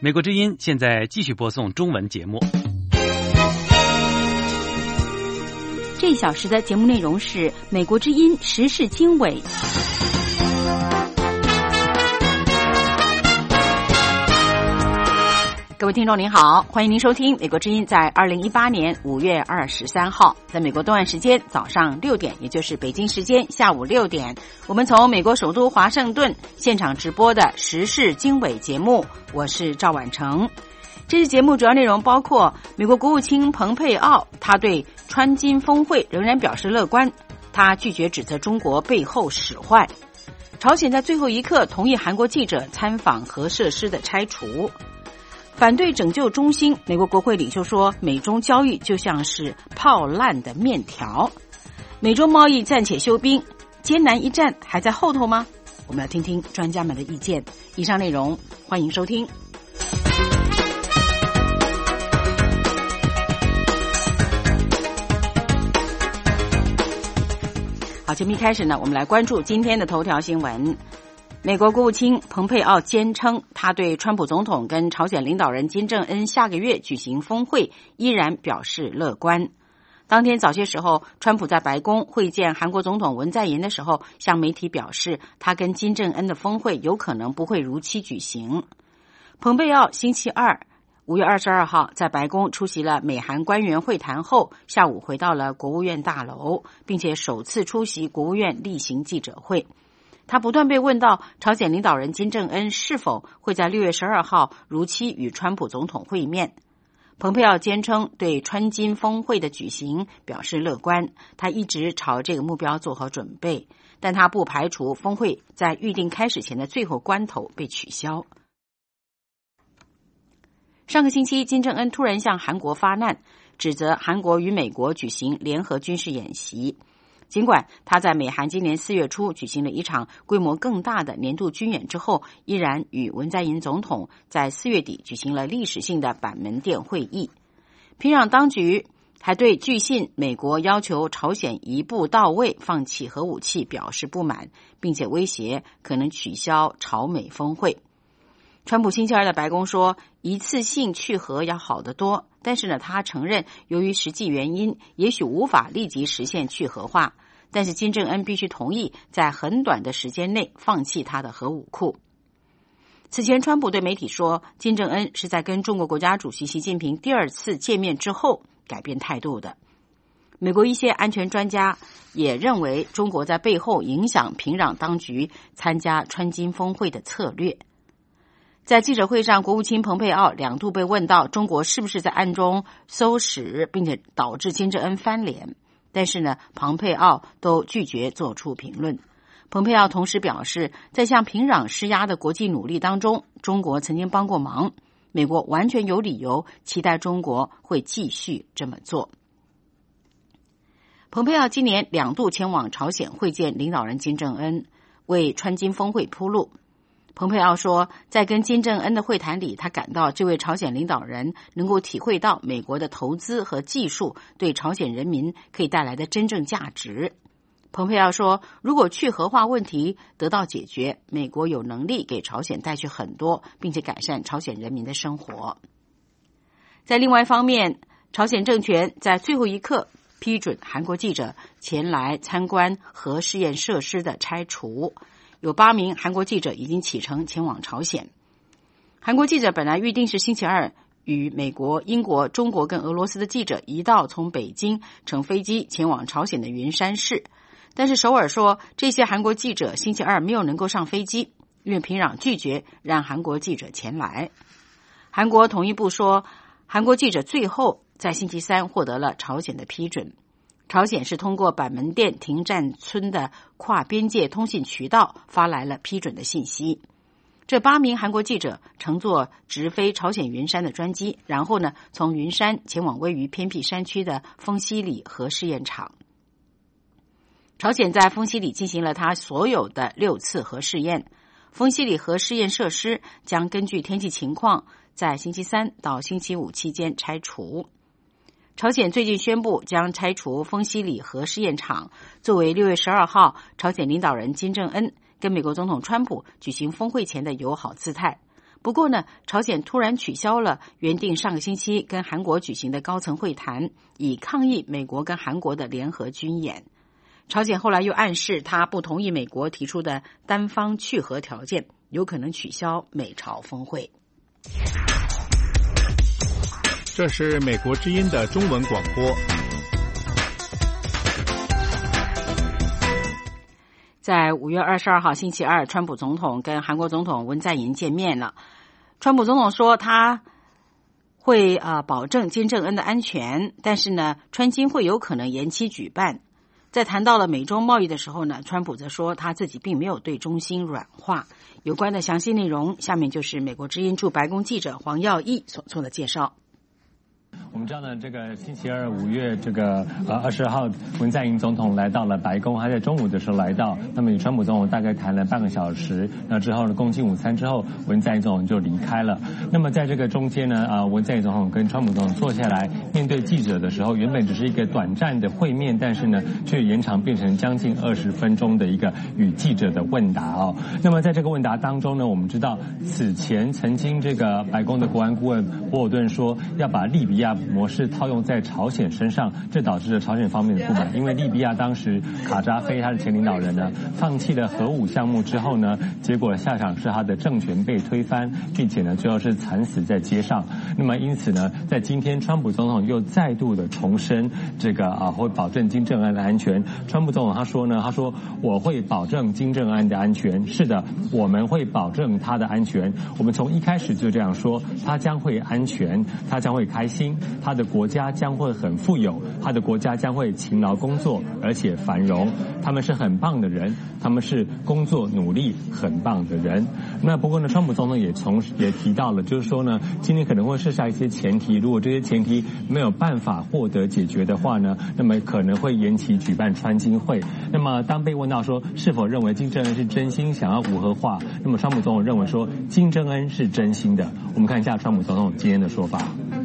美国之音现在继续播送中文节目。 这一小时的节目内容是美国之音时事经纬。各位听众您好，欢迎您收听美国之音在2018年5月23号，在美国东岸时间早上6点，也就是北京时间下午6点，我们从美国首都华盛顿现场直播的时事经纬节目，我是赵婉成。这次节目主要内容包括美国国务卿蓬佩奥，他对川金峰会仍然表示乐观，他拒绝指责中国背后使坏，朝鲜在最后一刻同意韩国记者参访核设施的拆除，反对拯救中兴，美国国会领袖说美中交易就像是泡烂的面条，美中贸易暂且休兵，艰难一战还在后头吗？我们要听听专家们的意见。以上内容欢迎收听。好，节目一开始呢，我们来关注今天的头条新闻。美国国务卿蓬佩奥坚称，他对川普总统跟朝鲜领导人金正恩下个月举行峰会依然表示乐观。当天早些时候，川普在白宫会见韩国总统文在寅的时候，向媒体表示，他跟金正恩的峰会有可能不会如期举行。蓬佩奥星期二5月22号在白宫出席了美韩官员会谈后，下午回到了国务院大楼，并且首次出席国务院例行记者会。他不断被问到朝鲜领导人金正恩是否会在6月12号如期与川普总统会面。蓬佩奥坚称对川金峰会的举行表示乐观，他一直朝这个目标做好准备，但他不排除峰会在预定开始前的最后关头被取消。上个星期，金正恩突然向韩国发难，指责韩国与美国举行联合军事演习。尽管他在美韩今年4月初举行了一场规模更大的年度军演之后，依然与文在寅总统在4月底举行了历史性的板门店会议。平壤当局还对据信美国要求朝鲜一步到位放弃核武器表示不满，并且威胁可能取消朝美峰会。川普星期二的白宫说，一次性去核要好得多，但是呢，他承认由于实际原因，也许无法立即实现去核化，但是金正恩必须同意在很短的时间内放弃他的核武库。此前，川普对媒体说，金正恩是在跟中国国家主席习近平第二次见面之后改变态度的。美国一些安全专家也认为，中国在背后影响平壤当局参加川金峰会的策略。在记者会上，国务卿蓬佩奥2度被问到中国是不是在暗中搜使，并且导致金正恩翻脸，但是呢，蓬佩奥都拒绝做出评论。蓬佩奥同时表示，在向平壤施压的国际努力当中，中国曾经帮过忙，美国完全有理由期待中国会继续这么做。蓬佩奥今年2度前往朝鲜会见领导人金正恩，为川金峰会铺路。蓬佩奥说，在跟金正恩的会谈里，他感到这位朝鲜领导人能够体会到美国的投资和技术对朝鲜人民可以带来的真正价值。蓬佩奥说，如果去核化问题得到解决，美国有能力给朝鲜带去很多，并且改善朝鲜人民的生活。在另外一方面，朝鲜政权在最后一刻批准韩国记者前来参观核试验设施的拆除。有8名韩国记者已经启程前往朝鲜。韩国记者本来预定是星期二与美国、英国、中国跟俄罗斯的记者一道从北京乘飞机前往朝鲜的云山市，但是首尔说这些韩国记者星期二没有能够上飞机，因为平壤拒绝让韩国记者前来。韩国统一部说，韩国记者最后在星期三获得了朝鲜的批准。朝鲜是通过板门店停站村的跨边界通信渠道发来了批准的信息。这8名韩国记者乘坐直飞朝鲜云山的专机，然后呢，从云山前往位于偏僻山区的丰西里核试验场。朝鲜在丰西里进行了它所有的6次核试验。丰西里核试验设施将根据天气情况在星期三到星期五期间拆除。朝鲜最近宣布将拆除丰西里核试验场，作为6月12号朝鲜领导人金正恩跟美国总统川普举行峰会前的友好姿态。 不过呢，朝鲜突然取消了原定上个星期跟韩国举行的高层会谈，以抗议美国跟韩国的联合军演。朝鲜后来又暗示他不同意美国提出的单方去核条件，有可能取消美朝峰会。 这是美国之音的中文广播。 在5月22号星期二，川普总统跟韩国总统文在寅见面了。川普总统说他会保证金正恩的安全，但是呢，川金会有可能延期举办。在谈到了美中贸易的时候呢，川普则说他自己并没有对中心软化。有关的详细内容，下面就是美国之音驻白宫记者黄耀义所做的介绍。 我们知道呢，这个星期二5月22号，文在寅总统来到了白宫，他在中午的时候来到，那么与川普总统大概谈了半个小时，那之后呢，共进午餐之后，文在寅总统就离开了。那么在这个中间呢，文在寅总统跟川普总统坐下来面对记者的时候，原本只是一个短暂的会面，但是呢，却延长变成将近20分钟的一个与记者的问答哦。那么在这个问答当中呢，我们知道此前曾经这个白宫的国安顾问博尔顿说要把利比亚模式套用在朝鲜身上，这导致了朝鲜方面的不满。因为利比亚当时卡扎菲他的前领导人呢，放弃了核武项目之后呢，结果下场是他的政权被推翻，并且呢最后是惨死在街上。那么因此呢，在今天川普总统又再度的重申这个会保证金正恩的安全。川普总统他说我会保证金正恩的安全。是的，我们会保证他的安全。我们从一开始就这样说，他将会安全，他将会开心，他的国家将会很富有，他的国家将会勤劳工作而且繁荣。他们是很棒的人，他们是工作努力很棒的人。那不过呢，川普总统也提到了，就是说呢，今天可能会设下一些前提，如果这些前提没有办法获得解决的话呢，那么可能会延期举办川金会。那么当被问到说是否认为金正恩是真心想要无核化，那么川普总统认为说金正恩是真心的。我们看一下川普总统今天的说法。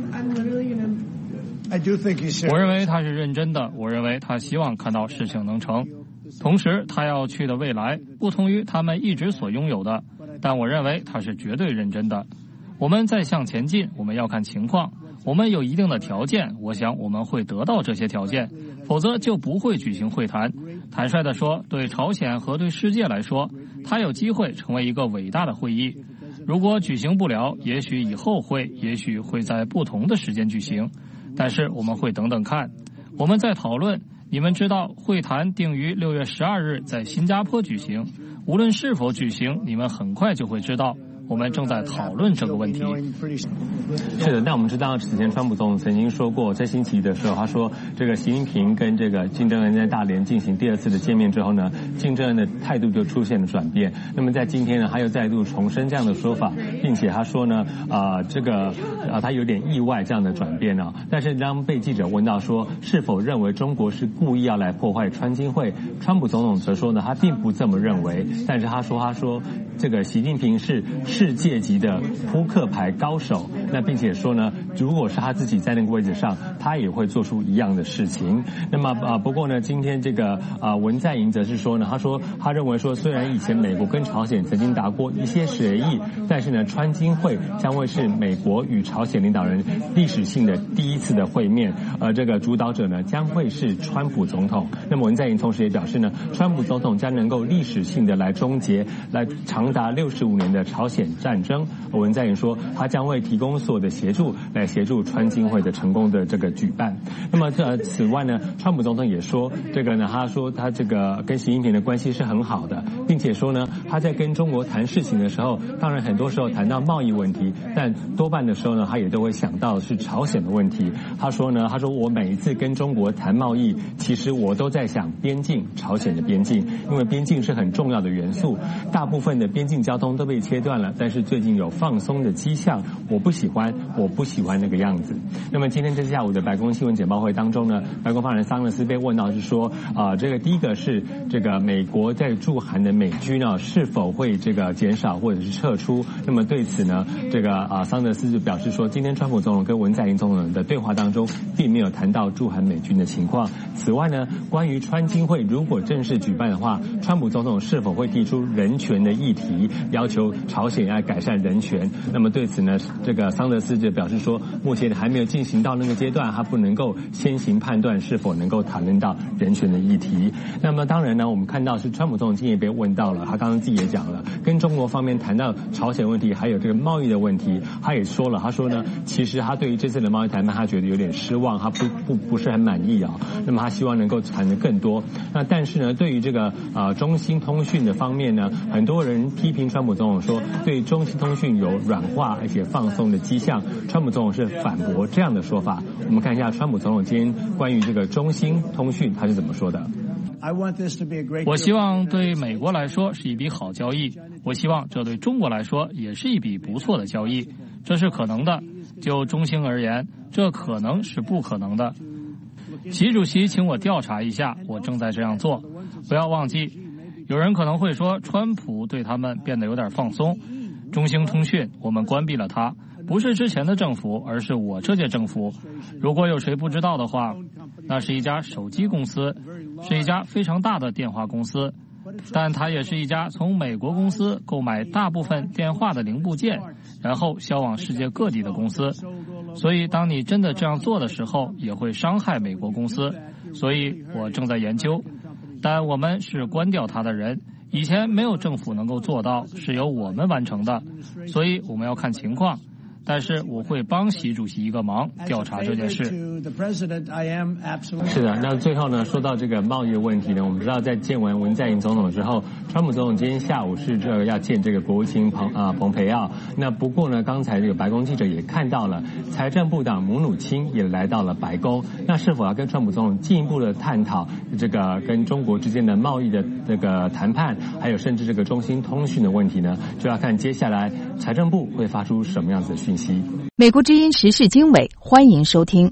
我认为他是认真的，我认为他希望看到事情能成。同时他要去的未来不同于他们一直所拥有的，但我认为他是绝对认真的。我们再向前进，我们要看情况，我们有一定的条件，我想我们会得到这些条件，否则就不会举行会谈。坦率地说，对朝鲜和对世界来说，它有机会成为一个伟大的会议。如果举行不了，也许以后会，也许会在不同的时间举行，但是我们会等等看。我们在讨论，你们知道会谈定于6月12日在新加坡举行，无论是否举行，你们很快就会知道。我们正在讨论这个问题。 是的，那我们知道此前川普总统曾经说过，在星期一的时候，他说这个习近平跟这个金正恩在大连进行第2次的见面之后呢，金正恩的态度就出现了转变。那么在今天呢，他又再度重申这样的说法，并且他说呢，他有点意外这样的转变啊。但是当被记者问到说是否认为中国是故意要来破坏川金会，川普总统则说呢，他并不这么认为。但是他说这个习近平是世界级的扑克牌高手，那并且说呢，如果是他自己在那个位置上，他也会做出一样的事情。那么不过呢，今天这个文在寅则是说呢，他认为说，虽然以前美国跟朝鲜曾经达过一些协议，但是呢，川金会将会是美国与朝鲜领导人历史性的第1次的会面，这个主导者呢将会是川普总统。那么文在寅同时也表示呢，川普总统将能够历史性的来终结长达65年的朝鲜战争。文在寅说，他将会提供所有的协助，来协助川金会的成功的这个举办。那么此外呢，川普总统也说，这个呢，他说他这个跟习近平的关系是很好的，并且说呢，他在跟中国谈事情的时候，当然很多时候谈到贸易问题，但多半的时候呢，他也都会想到是朝鲜的问题。他说我每一次跟中国谈贸易，其实我都在想边境，朝鲜的边境，因为边境是很重要的元素。大部分的边境交通都被切断了，但是最近有放松的迹象，我不喜欢，我不喜欢那个样子。那么今天这下午的白宫新闻简报会当中呢，白宫发言人桑德斯被问到是说，这个第一个是这个美国在驻韩的美军呢是否会这个减少或者是撤出？那么对此呢，这个桑德斯就表示说，今天川普总统跟文在寅总统的对话当中，并没有谈到驻韩美军的情况。此外呢，关于川金会如果正式举办的话，川普总统是否会提出人权的议题，要求朝鲜要改善人权？那么对此呢，这个桑德斯就表示说，目前还没有进行到那个阶段，他不能够先行判断是否能够谈论到人权的议题。那么当然呢，我们看到是川普总统今天也被问到了，他刚刚自己也讲了，跟中国方面谈到朝鲜问题，还有这个贸易的问题，他也说了，他说呢，其实他对于这次的贸易谈判，他觉得有点失望，他不是很满意啊。那么他希望能够谈得更多。那但是呢，对于这个中兴通讯的方面呢，很多人批评川普总统说，对中兴通讯有软化而且放松的迹象。川普总统是反驳这样的说法。我们看一下川普总统今天关于这个中兴通讯他是怎么说的。 我希望对美国来说是一笔好交易，我希望这对中国来说也是一笔不错的交易，这是可能的。就中兴而言，这可能是不可能的。习主席请我调查一下，我正在这样做。不要忘记，有人可能会说川普对他们变得有点放松。中兴通讯我们关闭了它，不是之前的政府，而是我这届政府。如果有谁不知道的话，那是一家手机公司，是一家非常大的电话公司，但它也是一家从美国公司购买大部分电话的零部件，然后销往世界各地的公司。所以当你真的这样做的时候，也会伤害美国公司。所以我正在研究，但我们是关掉它的人，以前没有政府能够做到，是由我们完成的，所以我们要看情况。但是我会帮习主席一个忙，调查这件事。 是的，那最后呢，说到这个贸易的问题呢，我们知道在见完文在寅总统之后，川普总统今天下午是这个要见这个国务卿蓬佩奥。那不过呢，刚才这个白宫记者也看到了，财政部长姆努钦也来到了白宫。那是否要跟川普总统进一步的探讨这个跟中国之间的贸易的这个谈判，还有甚至这个中兴通讯的问题呢？就要看接下来财政部会发出什么样子的讯息。 美国之音时事经纬，欢迎收听。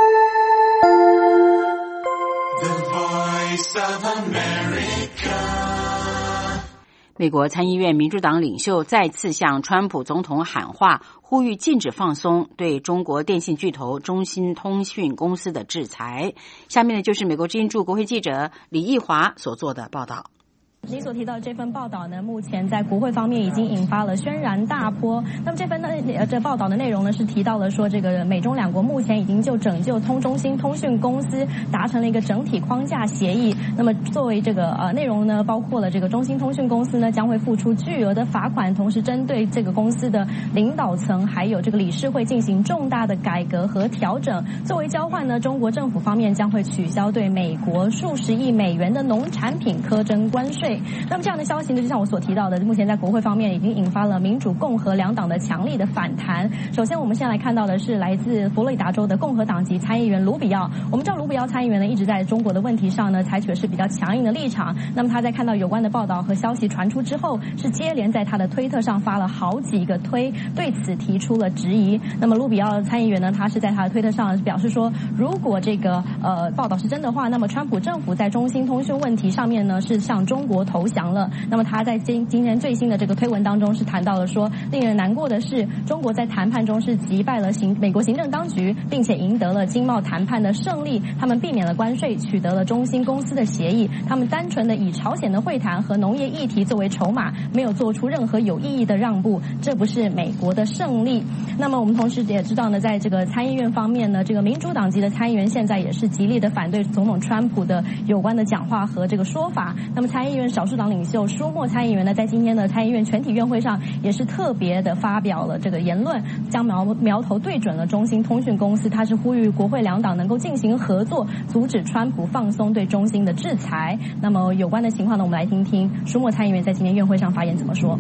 美国参议院民主党领袖再次向川普总统喊话，呼吁禁止放松对中国电信巨头中兴通讯公司的制裁。下面呢，就是美国之音驻国会记者李义华所做的报道。 你所提到的这份报道呢，目前在国会方面已经引发了轩然大波。那么这报道的内容呢，是提到了说，这个美中两国目前已经就拯救中兴通讯公司达成了一个整体框架协议。那么作为这个内容呢，包括了这个中兴通讯公司呢将会付出巨额的罚款，同时针对这个公司的领导层还有这个理事会进行重大的改革和调整。作为交换呢，中国政府方面将会取消对美国数十亿美元的农产品苛征关税。那么这样的消息呢，就像我所提到的，目前在国会方面已经引发了民主共和两党的强力的反弹。首先我们现在来看到的是来自佛罗里达州的共和党籍参议员卢比奥。我们知道卢比奥参议员呢一直在中国的问题上呢采取的是比较强硬的立场。那么他在看到有关的报道和消息传出之后，是接连在他的推特上发了好几个推，对此提出了质疑。那么卢比奥参议员呢，他是在他的推特上表示说，如果这个报道是真的话，那么川普政府在中兴通讯问题上面呢是向中国投降了。那么他在今天最新的这个推文当中是谈到了说，令人难过的是，中国在谈判中是击败了美国行政当局，并且赢得了经贸谈判的胜利。他们避免了关税，取得了中兴公司的协议。他们单纯的以朝鲜的会谈和农业议题作为筹码，没有做出任何有意义的让步，这不是美国的胜利。那么我们同时也知道呢，在这个参议院方面呢，这个民主党籍的参议员现在也是极力的反对总统川普的有关的讲话和这个说法。那么参议院少数党领袖舒默参议员呢，在今天的参议院全体院会上也是特别的发表了这个言论，将苗头对准了中兴通讯公司。他是呼吁国会两党能够进行合作，阻止川普放松对中兴的制裁。那么有关的情况呢，我们来听听舒默参议员在今天院会上发言怎么说。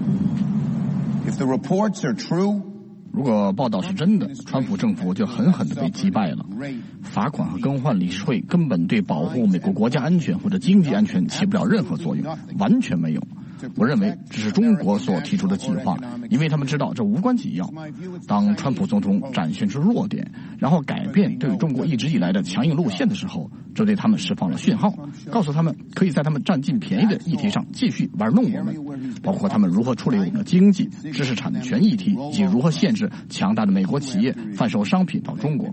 If the reports are true, 如果报道是真的，川普政府就狠狠地被击败了。罚款和更换理事会根本对保护美国国家安全或者经济安全起不了任何作用，完全没有。 我认为这是中国所提出的计划，因为他们知道这无关紧要。当川普总统展现出弱点，然后改变对中国一直以来的强硬路线的时候，这对他们释放了讯号，告诉他们可以在他们占尽便宜的议题上继续玩弄我们，包括他们如何处理我们的经济、知识产权议题，以及如何限制强大的美国企业贩售商品到中国。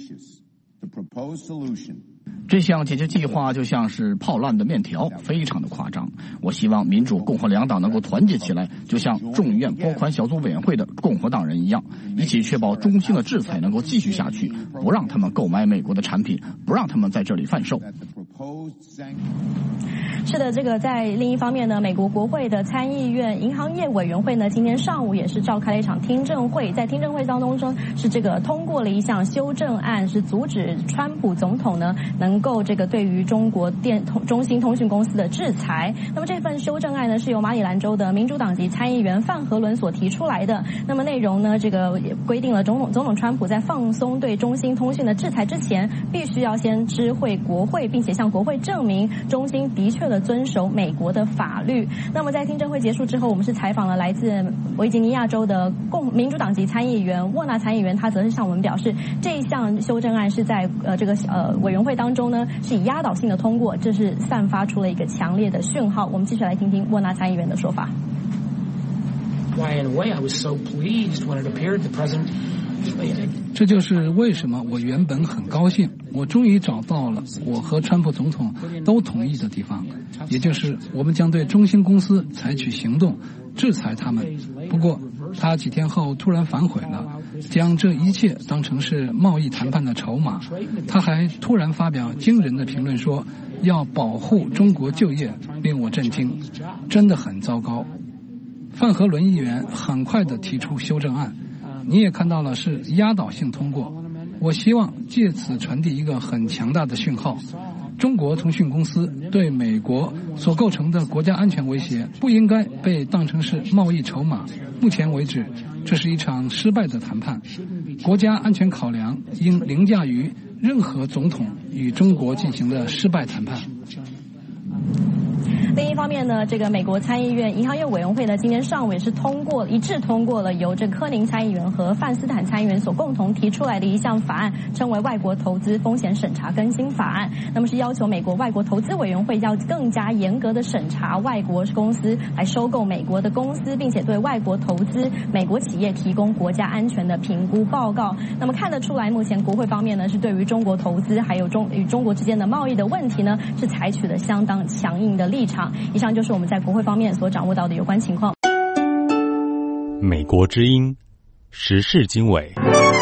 这项解决计划就像是泡烂的面条，非常的夸张。我希望民主共和两党能够团结起来，就像众议院拨款小组委员会的共和党人一样，一起确保中兴的制裁能够继续下去，不让他们购买美国的产品，不让他们在这里贩售。 是的，这个在另一方面呢，美国国会的参议院银行业委员会呢，今天上午也是召开了一场听证会，在听证会当中是这个通过了一项修正案，是阻止川普总统呢能够这个对于中国中兴通讯公司的制裁。那么这份修正案呢是由马里兰州的民主党籍参议员范和伦所提出来的。那么内容呢，这个也规定了总统川普在放松对中兴通讯的制裁之前，必须要先知会国会，并且向国会证明中兴的确的遵守美国的法律。那么在听证会结束之后，我们是采访了来自维吉尼亚州的民主党籍参议员沃纳参议员，他则是向我们表示，这一项修正案是在委员会当中呢是以压倒性的通过，这是散发出了一个强烈的讯号。我们继续来听听沃纳参议员的说法。 这就是为什么我原本很高兴，我终于找到了我和川普总统都同意的地方，也就是我们将对中兴公司采取行动，制裁他们。不过他几天后突然反悔了，将这一切当成是贸易谈判的筹码。他还突然发表惊人的评论说要保护中国就业，令我震惊，真的很糟糕。范和伦议员很快地提出修正案，你也看到了是压倒性通过。我希望借此传递一个很强大的讯号，中国通讯公司对美国所构成的国家安全威胁不应该被当成是贸易筹码。目前为止，这是一场失败的谈判，国家安全考量应凌驾于任何总统与中国进行的失败谈判。 另一方面呢，这个美国参议院银行业委员会呢，今天上午也是一致通过了由这柯宁参议员和范斯坦参议员所共同提出来的一项法案，称为外国投资风险审查更新法案。那么是要求美国外国投资委员会要更加严格的审查外国公司来收购美国的公司，并且对外国投资美国企业提供国家安全的评估报告。那么看得出来，目前国会方面呢，是对于中国投资还有与中国之间的贸易的问题呢，是采取了相当强硬的立场。以上就是我们在国会方面所掌握到的有关情况。 美国之音，时事经纬。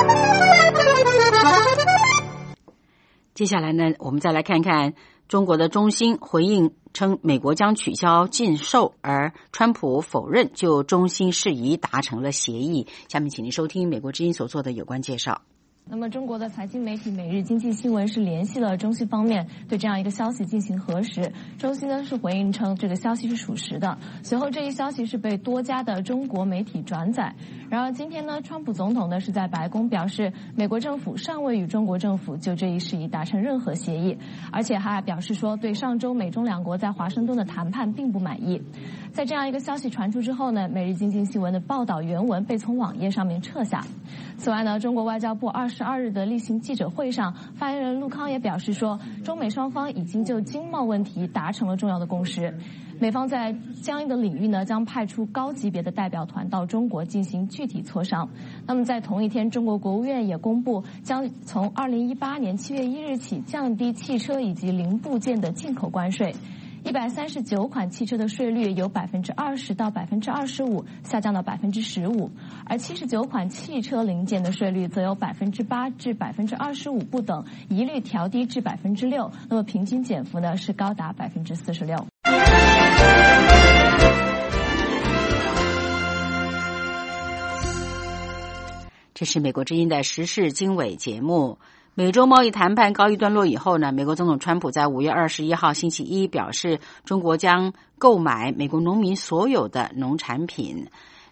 接下来呢，我们再来看看中国的中兴回应称美国将取消禁售，而川普否认就中兴事宜达成了协议。下面请您收听美国之音所做的有关介绍。 那么中国的财经媒体《每日经济新闻》是联系了中兴方面，对这样一个消息进行核实。中兴呢是回应称这个消息是属实的。随后这一消息是被多家的中国媒体转载。然而今天呢，川普总统呢是在白宫表示，美国政府尚未与中国政府就这一事宜达成任何协议，而且还表示说对上周美中两国在华盛顿的谈判并不满意。在这样一个消息传出之后呢，《每日经济新闻》的报道原文被从网页上面撤下。此外呢，中国外交部22日的例行记者会上，发言人陆康也表示说，中美双方已经就经贸问题达成了重要的共识。美方在相应的领域呢，将派出高级别的代表团到中国进行具体磋商。那么在同一天，中国国务院也公布将从2018年7月1日起降低汽车以及零部件的进口关税。139款汽车的税率由20%到25%下降到15%，而79款汽车零件的税率则由8%至25%不等，一律调低至6%。那么平均减幅呢是高达46%。 这是美国之音的时事经纬节目。美洲贸易谈判告一段落以后呢，美国总统川普在5月21号星期一表示，中国将购买美国农民所有的农产品。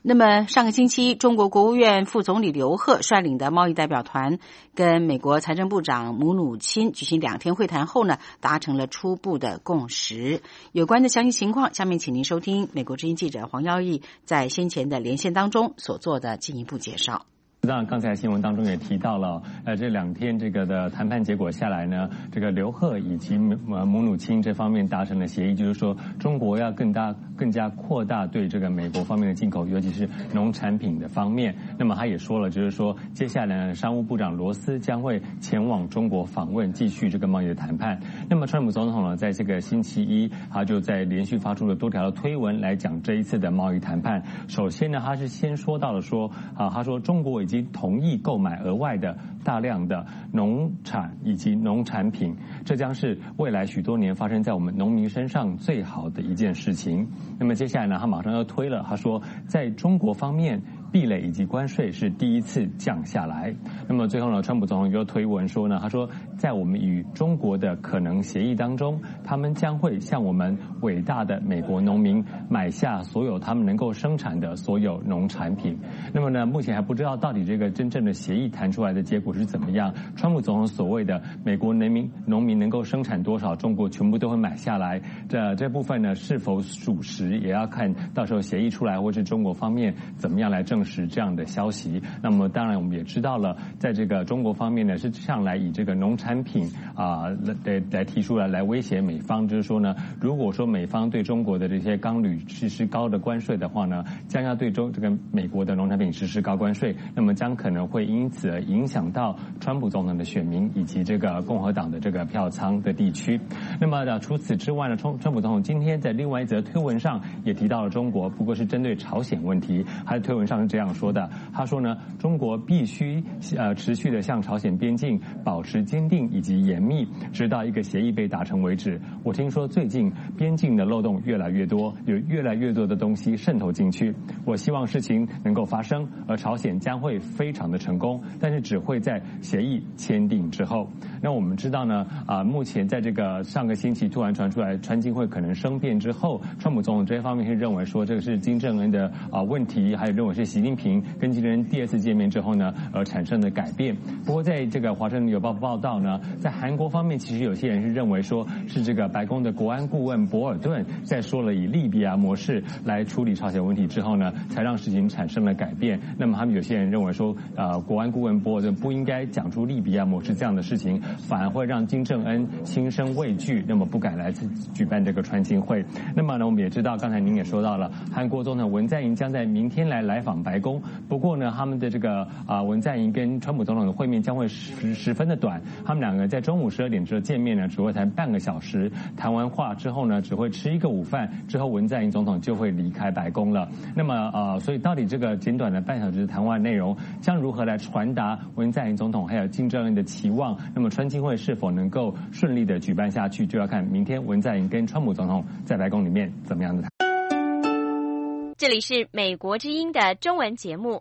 那么上个星期，中国国务院副总理刘鹤率领的贸易代表团跟美国财政部长姆努钦举行2天会谈后呢，达成了初步的共识。有关的详细情况，下面请您收听美国之音记者黄耀义在先前的连线当中所做的进一步介绍。 当然，刚才新闻当中也提到了，这2天这个的谈判结果下来呢，这个刘鹤以及姆努钦这方面达成了协议，就是说中国要更加扩大对这个美国方面的进口，尤其是农产品的方面。那么他也说了，就是说接下来呢，商务部长罗斯将会前往中国访问，继续这个贸易的谈判。那么川普总统呢，在这个星期一，他就在连续发出了多条的推文来讲这一次的贸易谈判。首先呢，他是先说到了说，他说中国已经同意购买额外的大量的农产以及农产品，这将是未来许多年发生在我们农民身上最好的一件事情。那么接下来呢，他马上要推了，他说在中国方面，壁垒以及关税是第一次降下来。那么最后呢，川普总统又推文说呢，他说在我们与中国的可能协议当中，他们将会向我们伟大的美国农民买下所有他们能够生产的所有农产品。那么呢，目前还不知道到底这个真正的协议谈出来的结果是怎么样。川普总统所谓的美国农民能够生产多少，中国全部都会买下来，这部分呢是否属实，也要看到时候协议出来，或是中国方面怎么样来证实这样的消息。那么当然我们也知道了，在这个中国方面呢，是上来以这个农产品来提出来威胁美方，就是说呢，如果说美方对中国的这些钢铝实施高的关税的话呢，将要对这个美国的农产品实施高关税，那么将可能会因此而影响到川普总统的选民以及这个共和党的这个票仓的地区。那么除此之外呢，川普总统今天在另外一则推文上也提到了中国，不过是针对朝鲜问题。他的推文上是这样说的，他说呢，中国必须持续的向朝鲜边境保持坚定以及严密，直到一个协议被达成为止。我听说最近边境的漏洞越来越多，有越来越多的东西渗透进去。我希望事情能够发生，而朝鲜将会非常的成功，但是只会在协议签订之后。那我们知道呢，目前在这个上个星期突然传出来川金会可能生变之后，川普总统这方面是认为说这个是金正恩的问题，还有认为是习近平跟金正恩第2次见面之后呢而产生的改变。不过在这个华盛顿邮报报道呢，在韩国方面，其实有些人是认为说是这个白宫的国安顾问博尔顿在说了以利比亚模式来处理朝鲜问题之后呢，才让事情产生了改变。那么他们有些人认为说，国安顾问博尔顿不应该讲出利比亚模式这样的事情，反而会让金正恩心生畏惧，那么不敢来举办这个川金会。那么呢，我们也知道，刚才您也说到了，韩国总统文在寅将在明天来访白宫。不过呢，他们的这个文在寅跟川普总统的会面将会十分的短，他们2个在中午12点之后见面呢，只会谈半个小时，谈完话之后呢，只会吃一个午饭，之后文在寅总统就会离开白宫了。那么所以到底这个简短的半小时的谈话内容将如何来传达文在寅总统还有金正恩的期望？那么川金会是否能够顺利的举办下去，就要看明天文在寅跟川普总统在白宫里面怎么样的谈。 这里是美国之音的中文节目，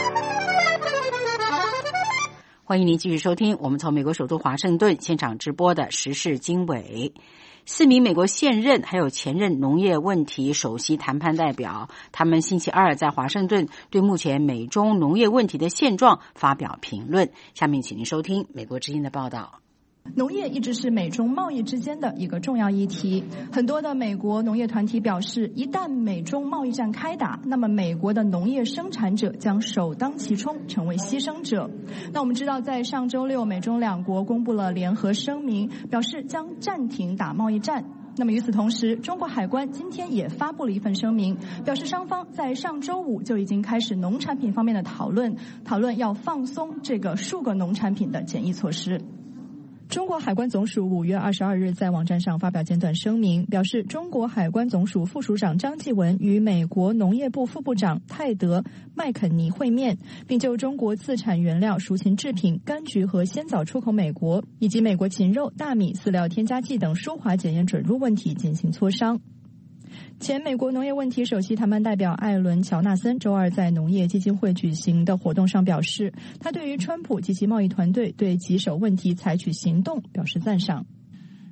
欢迎您继续收听我们从美国首都华盛顿现场直播的时事经纬。4名美国现任还有前任农业问题首席谈判代表，他们星期二在华盛顿对目前美中农业问题的现状发表评论。下面请您收听美国之音的报道。 农业一直是美中贸易之间的一个重要议题，很多的美国农业团体表示，一旦美中贸易战开打，那么美国的农业生产者将首当其冲成为牺牲者。那我们知道，在上周6，美中2国公布了联合声明，表示将暂停打贸易战。那么与此同时，中国海关今天也发布了一份声明，表示双方在上周5就已经开始农产品方面的讨论要放松这个数个农产品的检疫措施。中国海关总署5月22日在网站上发表简短声明，表示中国海关总署副署长张继文与美国农业部副部长泰德·麦肯尼会面，并就中国自产原料、熟禽制品、柑橘和鲜枣出口美国，以及美国禽肉、大米、饲料添加剂等舒华检验准入问题进行磋商。前美国农业问题首席谈判代表艾伦·乔纳森周二在农业基金会举行的活动上表示，他对于川普及其贸易团队对棘手问题采取行动表示赞赏。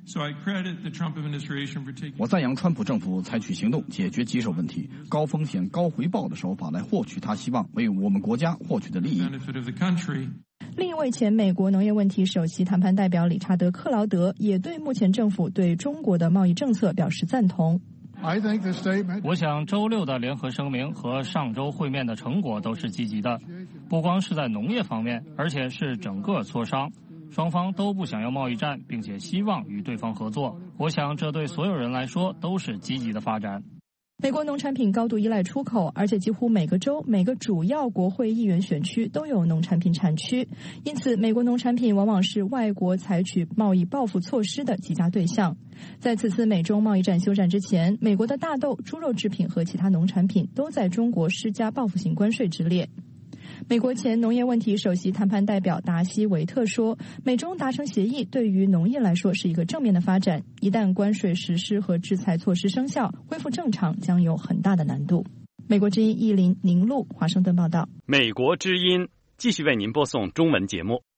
我赞扬川普政府采取行动解决棘手问题，高风险高回报的手法来获取他希望为我们国家获取的利益。 另一位前美国农业问题首席谈判代表理查德·克劳德也对目前政府对中国的贸易政策表示赞同。 我想周六的联合声明和上周会面的成果都是积极的，不光是在农业方面，而且是整个磋商。双方都不想要贸易战，并且希望与对方合作。我想这对所有人来说都是积极的发展。 美国农产品高度依赖出口，而且几乎每个州、每个主要国会议员选区都有农产品产区，因此美国农产品往往是外国采取贸易报复措施的极佳对象。在此次美中贸易战休战之前，美国的大豆、猪肉制品和其他农产品都在中国施加报复性关税之列。美国前农业问题首席谈判代表达西·维特说，美中达成协议对于农业来说是一个正面的发展，一旦关税实施和制裁措施生效，恢复正常将有很大的难度。美国之音1林宁路华盛顿报道。 美国之音继续为您播送中文节目。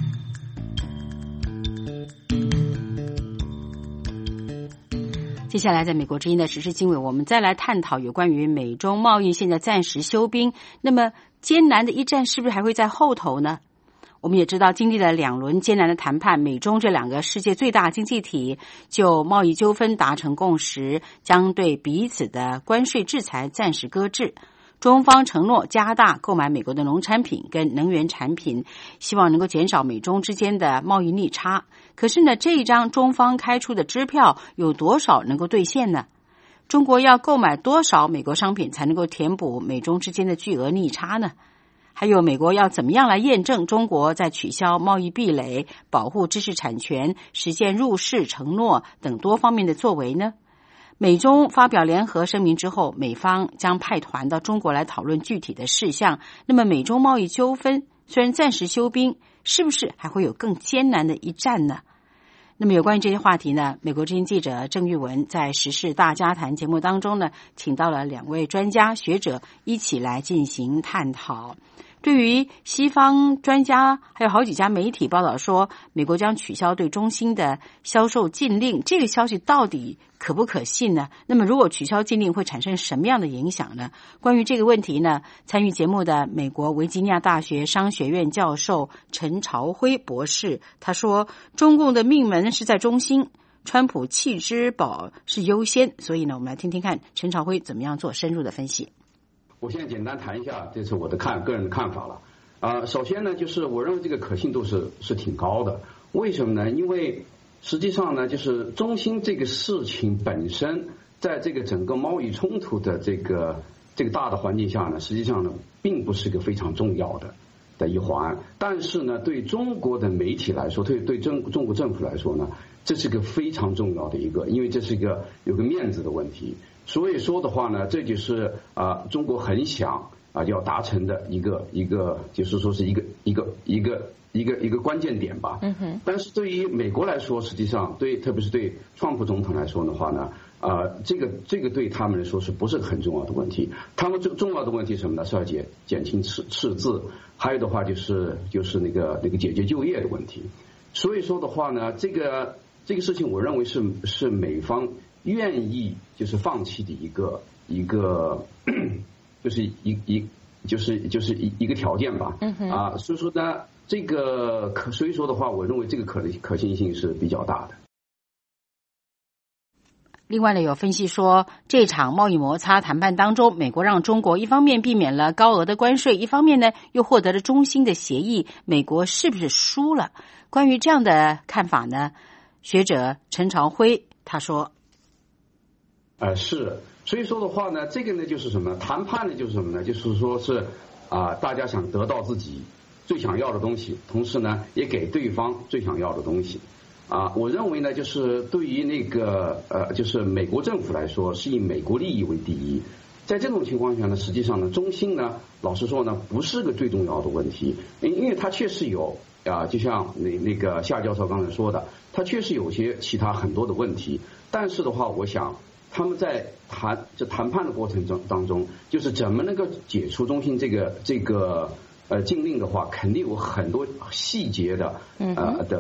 接下来在美国之音的时事经纬，我们再来探讨有关于美中贸易现在暂时休兵，那么艰难的一战是不是还会在后头呢？我们也知道，经历了2轮艰难的谈判，美中这2个世界最大经济体就贸易纠纷达成共识，将对彼此的关税制裁暂时搁置。中方承诺加大购买美国的农产品跟能源产品，希望能够减少美中之间的贸易逆差。可是呢，这一张中方开出的支票有多少能够兑现呢？中国要购买多少美国商品才能够填补美中之间的巨额逆差呢？还有美国要怎么样来验证中国在取消贸易壁垒、保护知识产权、实现入世承诺等多方面的作为呢？美中发表联合声明之后，美方将派团到中国来讨论具体的事项。那么美中贸易纠纷虽然暂时休兵，是不是还会有更艰难的一战呢？那么有关于这些话题呢，美国之音记者郑玉文在时事大家谈节目当中呢，请到了2位专家学者一起来进行探讨。对于西方专家还有好几家媒体报道说美国将取消对中兴的销售禁令，这个消息到底可不可信呢？那么如果取消禁令会产生什么样的影响呢？关于这个问题呢，参与节目的美国维吉尼亚大学商学院教授陈朝辉博士他说，中共的命门是在中兴，川普弃之保是优先，所以呢，我们来听听看陈朝辉怎么样做深入的分析。 我现在简单谈一下，这是我的个人的看法了。首先呢，就是我认为这个可信度是挺高的。为什么呢？因为实际上呢，就是中兴这个事情本身，在这个整个贸易冲突的这个大的环境下呢，实际上呢，并不是一个非常重要的一环。但是呢，对中国的媒体来说，对中国政府来说呢，这是个非常重要的一个，因为这是有个面子的问题。所以说的话呢，这就是中国很想要达成的一个就是说是一个关键点吧。但是对于美国来说，实际上特别是对川普总统来说的话呢，这个对他们来说是不是很重要的问题？他们最重要的问题是什么呢？是要减轻赤字，还有的话就是那个解决就业的问题。所以说的话呢，这个事情我认为是美方愿意就是放弃的一个就是一个条件吧。所以说呢，所以说的话，我认为这个可行性是比较大的。 另外呢，有分析说，这场贸易摩擦谈判当中，美国让中国一方面避免了高额的关税，一方面呢又获得了中兴的协议，美国是不是输了？关于这样的看法呢，学者陈朝辉他说。 是，所以说的话呢，这个呢就是什么？谈判呢就是什么呢？就是说是大家想得到自己最想要的东西，同时呢也给对方最想要的东西。我认为呢，就是对于那个就是美国政府来说，是以美国利益为第一。在这种情况下呢，实际上呢，中兴呢，老实说呢，不是个最重要的问题，因为它确实有就像那个夏教授刚才说的，它确实有些其他很多的问题。但是的话，我想他们在谈判的过程当中，就是怎么能够解除中兴这个禁令的话，肯定有很多细节的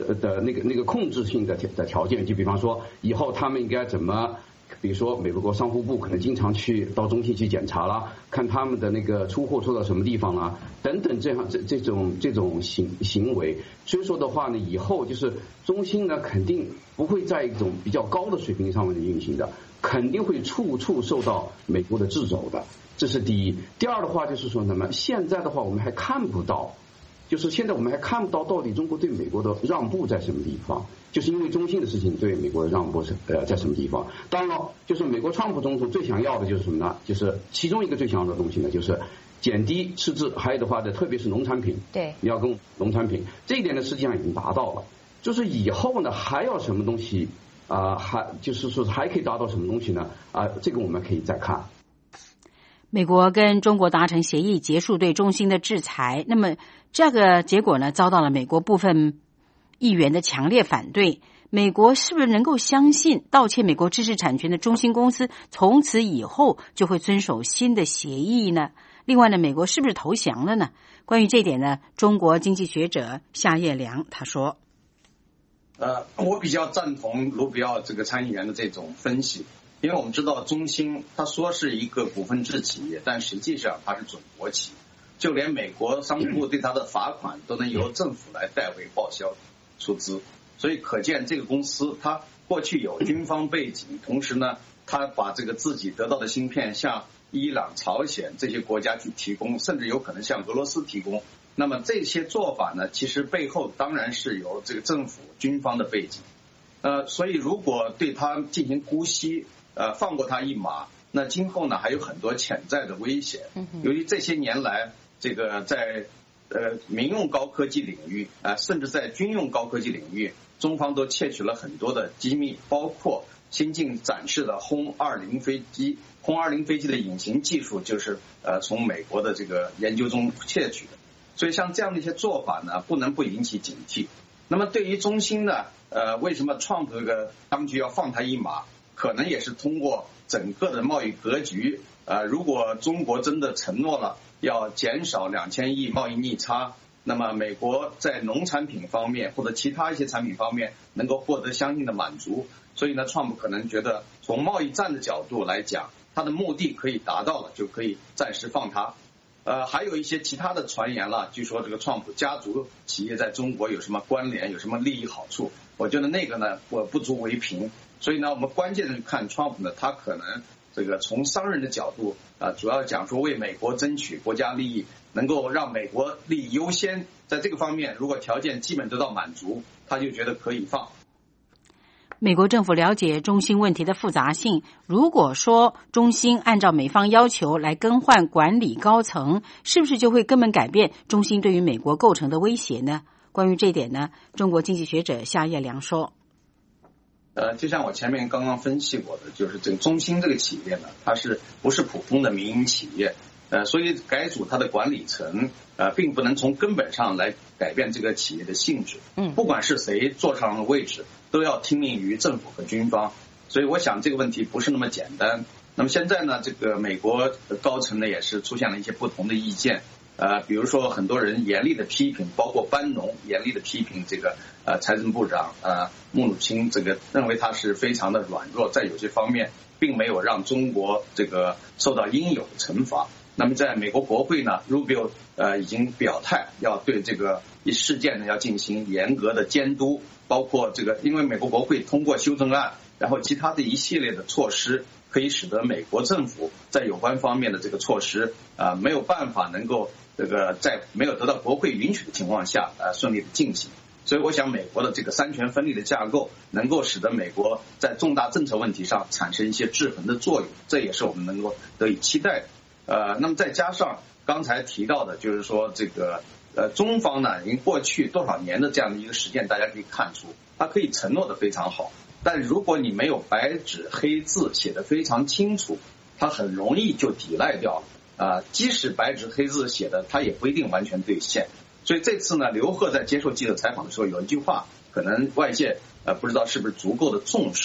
那个控制性的条件，就比方说以后他们应该怎么。比如说，美国商务部可能经常去到中心去检查啦，看他们的那个出货出到什么地方啦，等等这种行为。所以说的话呢，以后就是中心呢肯定不会在一种比较高的水平上面运行的，肯定会处处受到美国的掣肘的，这是第一。第二的话就是说什么？现在的话我们还看不到。就是现在我们还看不到到底中国对美国的让步在什么地方，就是因为中兴的事情对美国的让步在什么地方。当然了，就是美国川普总统最想要的就是什么呢？就是其中一个最想要的东西呢，就是减低赤字，还有的话呢，特别是农产品， 对， 你要跟农产品这一点呢，实际上已经达到了。就是以后呢还要什么东西还就是说还可以达到什么东西呢？这个我们可以再看。 美国跟中国达成协议，结束对中兴的制裁。那么这个结果呢，遭到了美国部分议员的强烈反对。美国是不是能够相信盗窃美国知识产权的中兴公司从此以后就会遵守新的协议呢？另外呢，美国是不是投降了呢？关于这点呢，中国经济学者夏叶良他说： 我比较赞同卢比奥这个参议员的这种分析。因为我们知道中兴他说是一个股份制企业，但实际上它是准国企，就连美国商务部对它的罚款都能由政府来代为报销出资，所以可见这个公司它过去有军方背景，同时呢它把这个自己得到的芯片向伊朗、朝鲜这些国家去提供，甚至有可能向俄罗斯提供。那么这些做法呢，其实背后当然是有这个政府军方的背景。所以如果对它进行姑息，放过他一马，那今后呢还有很多潜在的危险。由于这些年来，这个在民用高科技领域甚至在军用高科技领域，中方都窃取了很多的机密，包括先进展示的轰20飞机的隐形技术就是从美国的这个研究中窃取的。所以像这样的一些做法呢，不能不引起警惕。那么对于中兴呢，为什么Trump这个当局要放他一马？可能也是通过整个的贸易格局，如果中国真的承诺了要减少2000亿贸易逆差，那么美国在农产品方面或者其他一些产品方面能够获得相应的满足，所以呢，Trump可能觉得从贸易战的角度来讲，他的目的可以达到了，就可以暂时放他。还有一些其他的传言了，据说这个Trump家族企业在中国有什么关联，有什么利益好处，我觉得那个呢，我不足为凭。所以呢，我们关键的看 Trump 呢，他可能这个从商人的角度主要讲说为美国争取国家利益，能够让美国利益优先，在这个方面如果条件基本得到满足，他就觉得可以放。 美国政府了解中兴问题的复杂性，如果说中兴按照美方要求来更换管理高层，是不是就会根本改变中兴对于美国构成的威胁呢？关于这一点呢，中国经济学者夏叶良说： 就像我前面刚刚分析过的，就是这个中兴这个企业呢，它不是普通的民营企业，所以改组它的管理层，并不能从根本上来改变这个企业的性质。不管是谁坐上了位置，都要听命于政府和军方。所以我想这个问题不是那么简单。那么现在呢，这个美国高层呢也是出现了一些不同的意见。比如说很多人严厉的批评，包括班农严厉的批评这个财政部长穆努钦，这个认为他是非常的软弱，在有些方面并没有让中国这个受到应有的惩罚。那么在美国国会呢，Rubio 已经表态要对这个事件呢要进行严格的监督，包括这个因为美国国会通过修正案，然后其他的一系列的措施，可以使得美国政府在有关方面的这个措施没有办法能够这个在没有得到国会允许的情况下顺利的进行。所以我想美国的这个三权分立的架构能够使得美国在重大政策问题上产生一些制衡的作用，这也是我们能够得以期待的。那么再加上刚才提到的，就是说这个中方呢，已经过去多少年的这样的一个实践，大家可以看出，它可以承诺的非常好，但如果你没有白纸黑字写得非常清楚，它很容易就抵赖掉了。即使白纸黑字写的，它也不一定完全兑现。所以这次呢，刘鹤在接受记者采访的时候有一句话，可能外界不知道是不是足够的重视。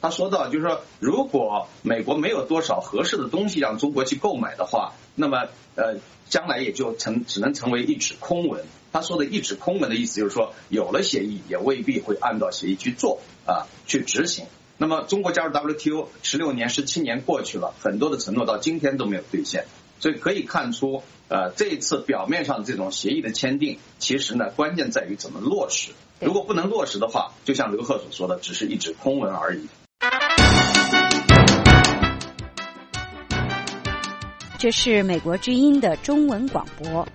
他说到就是说，如果美国没有多少合适的东西让中国去购买的话，那么将来也就只能成为一纸空文。他说的一纸空文的意思就是说，有了协议也未必会按照协议去做去执行。那么中国加入 WTO 16年17年过去了，很多的承诺到今天都没有兑现，所以可以看出这一次表面上这种协议的签订，其实呢关键在于怎么落实。如果不能落实的话，就像刘鹤所说的，只是一纸空文而已。 这是美国之音的中文广播。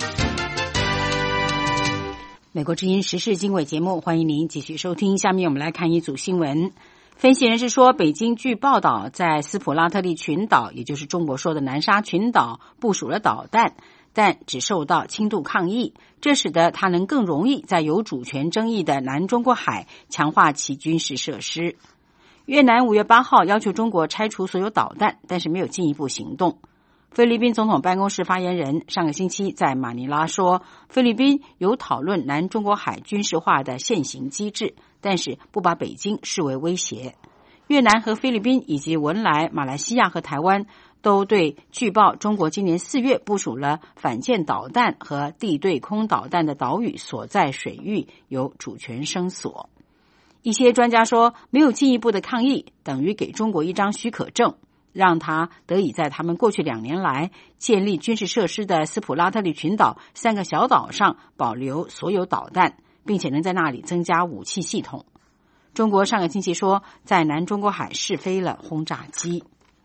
美国之音时事经纬节目，欢迎您继续收听。下面我们来看一组新闻。分析人士说，北京据报道在斯普拉特利群岛，也就是中国说的南沙群岛部署了导弹，但只受到轻度抗议，这使得它能更容易在有主权争议的南中国海强化其军事设施。越南5月8号要求中国拆除所有导弹，但是没有进一步行动。菲律宾总统办公室发言人上个星期在马尼拉说，菲律宾有讨论南中国海军事化的现行机制，但是不把北京视为威胁。越南和菲律宾以及文莱、马来西亚和台湾都对据报中国今年4月部署了反舰导弹和地对空导弹的岛屿所在水域有主权声索。一些专家说，没有进一步的抗议等于给中国一张许可证，让他得以在他们过去2年来建立军事设施的斯普拉特利群岛3个小岛上保留所有导弹，并且能在那里增加武器系统。中国上个星期说，在南中国海试飞了轰炸机。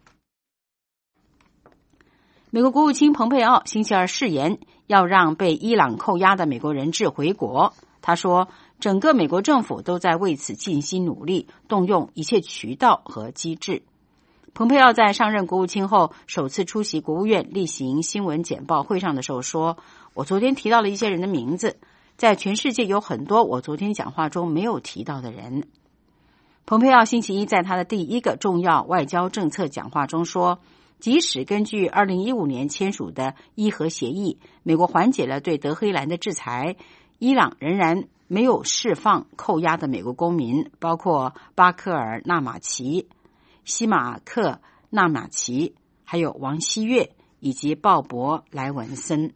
美国国务卿蓬佩奥星期二誓言要让被伊朗扣押的美国人质回国。他说，整个美国政府都在为此尽心努力，动用一切渠道和机制。蓬佩奥在上任国务卿后首次出席国务院例行新闻简报会上的时候说，我昨天提到了一些人的名字，在全世界有很多我昨天讲话中没有提到的人。蓬佩奥星期一在他的第一个重要外交政策讲话中说，即使根据2015年签署的伊核协议，美国缓解了对德黑兰的制裁，伊朗仍然没有释放扣押的美国公民，包括巴克尔纳马齐、西马克纳马齐，还有王希月以及鲍勃莱文森。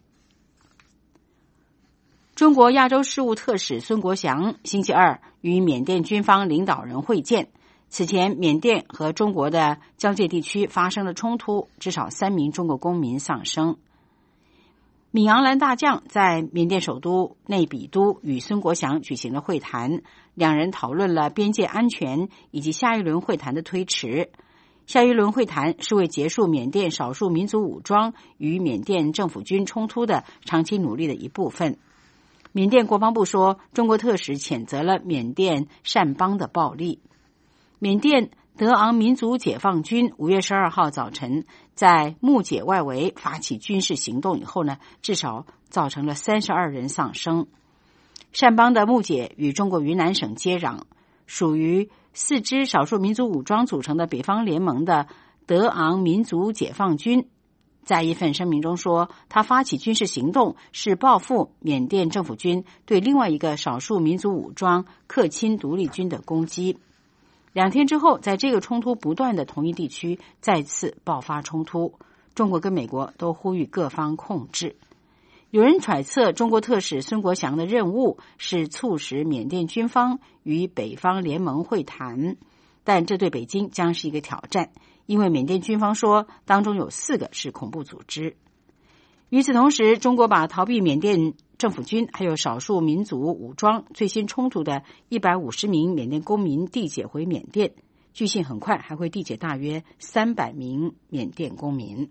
中国亚洲事务特使孙国祥星期二与缅甸军方领导人会见。此前，缅甸和中国的交界地区发生了冲突，至少3名中国公民丧生。敏昂兰大将在缅甸首都内比都与孙国祥举行了会谈，两人讨论了边界安全以及下一轮会谈的推迟。下一轮会谈是为结束缅甸少数民族武装与缅甸政府军冲突的长期努力的一部分。缅甸国防部说，中国特使谴责了缅甸善邦的暴力。缅甸德昂民族解放军5月12号早晨在木姐外围发起军事行动以后呢，至少造成了32人丧生。善邦的木姐与中国云南省接壤，属于4支少数民族武装组成的北方联盟的德昂民族解放军在一份声明中说，他发起军事行动是报复缅甸政府军对另外一个少数民族武装克钦独立军的攻击。2天之后，在这个冲突不断的同一地区再次爆发冲突，中国跟美国都呼吁各方控制。有人揣测，中国特使孙国祥的任务是促使缅甸军方与北方联盟会谈，但这对北京将是一个挑战，因为缅甸军方说当中有4个是恐怖组织。与此同时，中国把逃避缅甸政府军还有少数民族武装最新冲突的150名缅甸公民递解回缅甸，据信很快还会递解大约300名缅甸公民。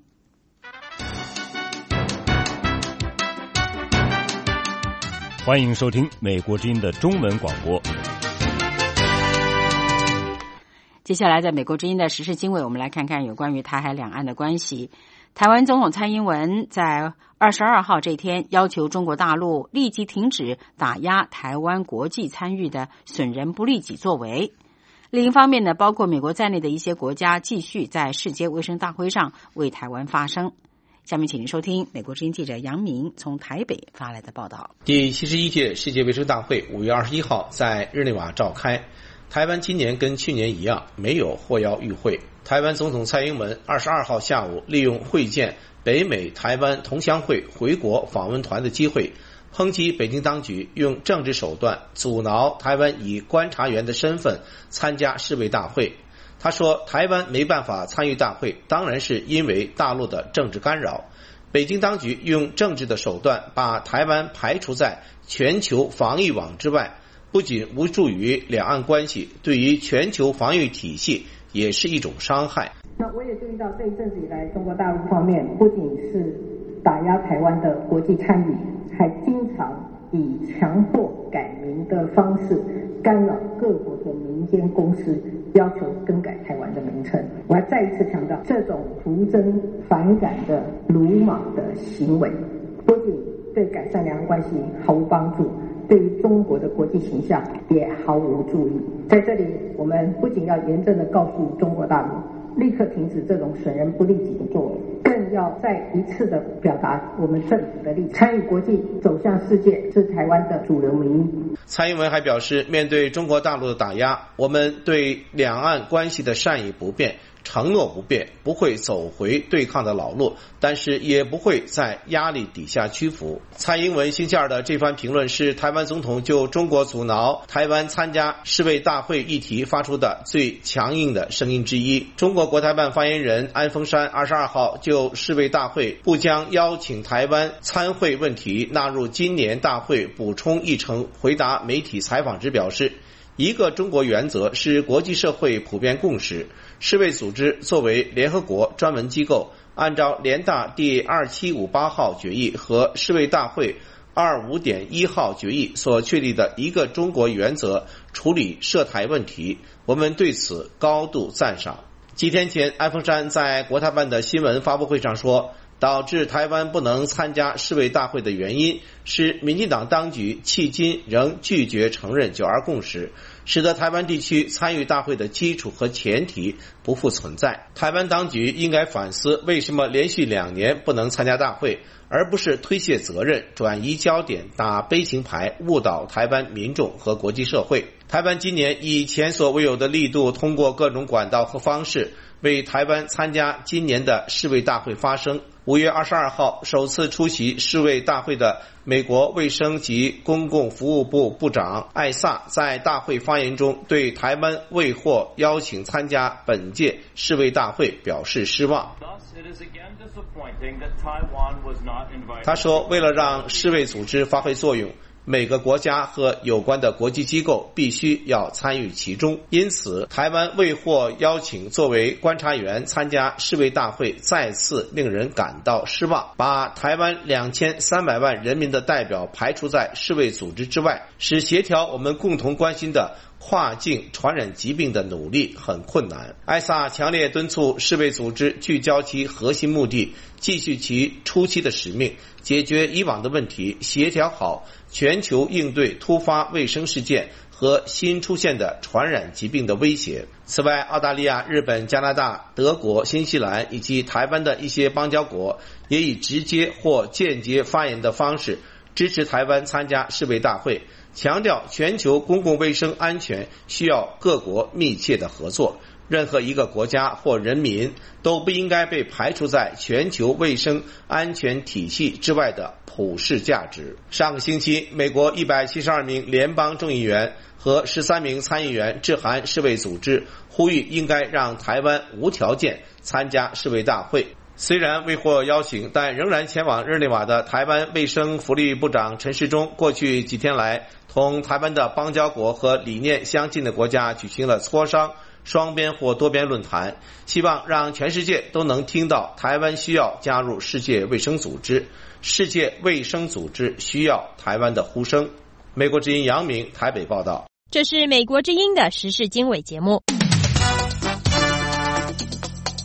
欢迎收听美国之音的中文广播。 接下来在美国之音的时事经纬，我们来看看有关于台海两岸的关系。台湾总统蔡英文在22号这天要求中国大陆立即停止打压台湾国际参与的损人不利己作为。另一方面呢，包括美国在内的一些国家继续在世界卫生大会上为台湾发声。下面请您收听美国之音记者杨明从台北发来的报道。 第71届世界卫生大会5月21号在日内瓦召开， 台湾今年跟去年一样，没有获邀与会。台湾总统蔡英文22号下午利用会见北美台湾同乡会回国访问团的机会，抨击北京当局用政治手段阻挠台湾以观察员的身份参加世卫大会。他说，台湾没办法参与大会，当然是因为大陆的政治干扰。北京当局用政治的手段把台湾排除在全球防疫网之外，不仅无助于两岸关系，对于全球防御体系也是一种伤害。 那我也注意到，这一阵子以来，中国大陆方面不仅是打压台湾的国际参与，还经常以强迫改名的方式干扰各国的民间公司，要求更改台湾的名称。我要再一次强调，这种徒增反感的鲁莽的行为，不仅对改善两岸关系毫无帮助，对于中国的国际形象也毫无助益。在这里，我们不仅要严正的告诉中国大陆，立刻停止这种损人不利己的作为，更要再一次的表达我们政府的立场。参与国际走向世界是台湾的主流民意。 蔡英文还表示，面对中国大陆的打压，我们对两岸关系的善意不变，承诺不变，不会走回对抗的老路，但是也不会在压力底下屈服。蔡英文星期二的这番评论是台湾总统就中国阻挠台湾参加世卫大会议题发出的最强硬的声音之一。中国国台办发言人安峰山22号就世卫大会不将邀请台湾参会问题纳入今年大会补充议程回答媒体采访时表示，一个中国原则是国际社会普遍共识。世卫组织作为联合国专门机构，按照联大第2758号决议和世卫大会25.1号决议所确立的一个中国原则处理涉台问题，我们对此高度赞赏。几天前，安峰山在国台办的新闻发布会上说，导致台湾不能参加世卫大会的原因是民进党当局迄今仍拒绝承认9·2共识，使得台湾地区参与大会的基础和前提不复存在。台湾当局应该反思为什么连续2年不能参加大会，而不是推卸责任、转移焦点、打悲情牌，误导台湾民众和国际社会。台湾今年以前所未有的力度，通过各种管道和方式为台湾参加今年的世卫大会发声。5月22号首次出席世卫大会的美国卫生及公共服务部部长艾萨在大会发言中对台湾未获邀请参加本届世卫大会表示失望。他说，为了让世卫组织发挥作用，每个国家和有关的国际机构必须要参与其中，因此台湾未获邀请作为观察员参加世卫大会再次令人感到失望。把台湾2300万人民的代表排除在世卫组织之外，使协调我们共同关心的跨境传染疾病的努力很困难。艾萨强烈敦促世卫组织聚焦其核心目的，继续其初期的使命，解决以往的问题，协调好全球应对突发卫生事件和新出现的传染疾病的威胁。此外，澳大利亚、日本、加拿大、德国、新西兰以及台湾的一些邦交国也以直接或间接发言的方式支持台湾参加世卫大会，强调全球公共卫生安全需要各国密切的合作。任何一个国家或人民都不应该被排除在全球卫生安全体系之外的普世价值。上个星期，美国172名联邦众议员和13名参议员致函世卫组织，呼吁应该让台湾无条件参加世卫大会。虽然未获邀请，但仍然前往日内瓦的台湾卫生福利部长陈时中过去几天来同台湾的邦交国和理念相近的国家举行了磋商、双边或多边论坛，希望让全世界都能听到台湾需要加入世界卫生组织，世界卫生组织需要台湾的呼声。美国之音杨明台北报道。 这是美国之音的时事经纬节目。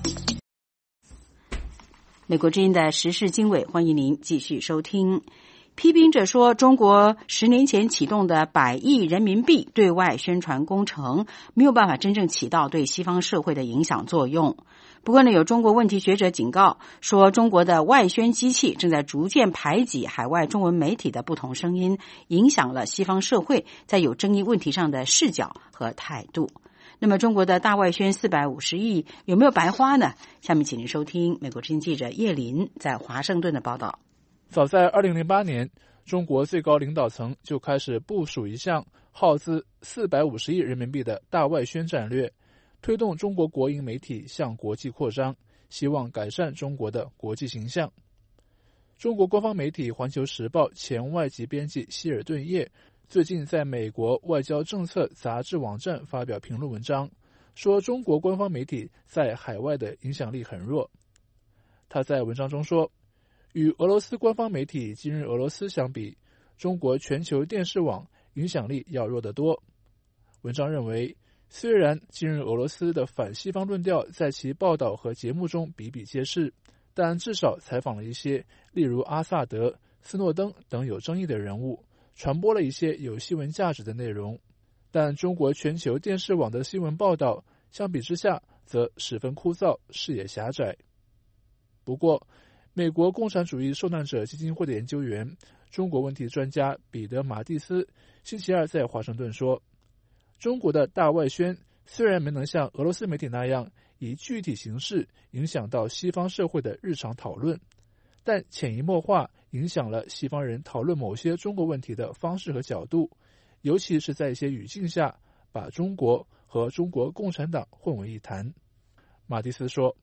美国之音的时事经纬，欢迎您继续收听。 批评者说，中国10年前启动的100亿人民币对外宣传工程没有办法真正起到对西方社会的影响作用。不过呢，有中国问题学者警告说，中国的外宣机器正在逐渐排挤海外中文媒体的不同声音，影响了西方社会在有争议问题上的视角和态度。那么中国的大外宣450亿有没有白花呢？下面请您收听美国之音记者叶林在华盛顿的报道。 早在2008年，中国最高领导层就开始部署一项耗资450亿人民币的大外宣战略，推动中国国营媒体向国际扩张，希望改善中国的国际形象。中国官方媒体《环球时报》前外籍编辑希尔顿叶最近在美国外交政策杂志网站发表评论文章，说中国官方媒体在海外的影响力很弱。他在文章中说，与俄罗斯官方媒体今日俄罗斯相比，中国全球电视网影响力要弱得多。文章认为，虽然今日俄罗斯的反西方论调在其报道和节目中比比皆是，但至少采访了一些例如阿萨德、斯诺登等有争议的人物，传播了一些有新闻价值的内容。但中国全球电视网的新闻报道相比之下则十分枯燥，视野狭窄。不过，美国共产主义受难者基金会的研究员、中国问题专家彼得·马蒂斯星期二在华盛顿说，中国的大外宣虽然没能像俄罗斯媒体那样以具体形式影响到西方社会的日常讨论，但潜移默化影响了西方人讨论某些中国问题的方式和角度，尤其是在一些语境下把中国和中国共产党混为一谈。马蒂斯说，